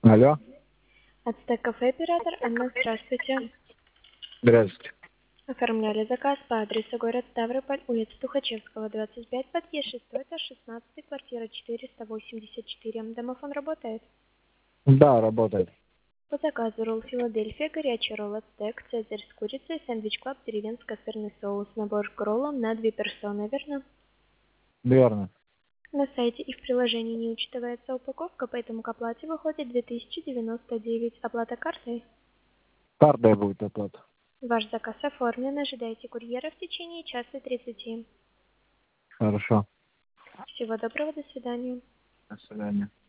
Алло. Ацтек кафе оператор Анна, здравствуйте. Здравствуйте. Оформляли заказ по адресу город Ставрополь, улица Тухачевского, 25, подъезд 6, этаж 16, квартира 484. Домофон работает? Да, работает. По заказу ролл Филадельфия, горячий ролл Ацтек, цезарь с курицей, сэндвич клаб, деревенско-сырный соус, набор к роллам на 2 персоны, верно? Верно. На сайте и в приложении не учитывается упаковка, поэтому к оплате выходит 2099. Оплата картой? Картой будет оплата. Ваш заказ оформлен, ожидайте курьера в течение часа 30. Хорошо. Всего доброго, до свидания. До свидания.